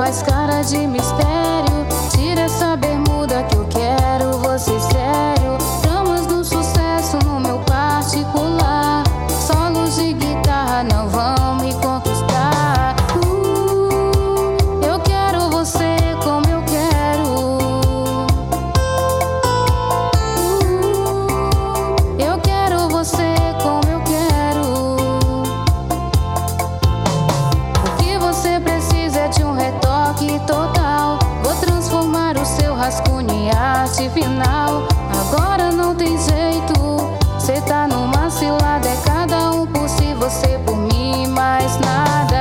faz cara de mistério. Tira essa bermuda que eu quero você sério. Tramas do sucesso no meu particular. Solos de guitarra não vão me conquistar. Eu quero você como eu quero. Eu quero você como eu quero. O que você precisa é de um retoque total. Vou transformar o seu rascunho em arte final. Agora não tem jeito, cê tá numa cilada. É cada um por si, você por mim, mais nada.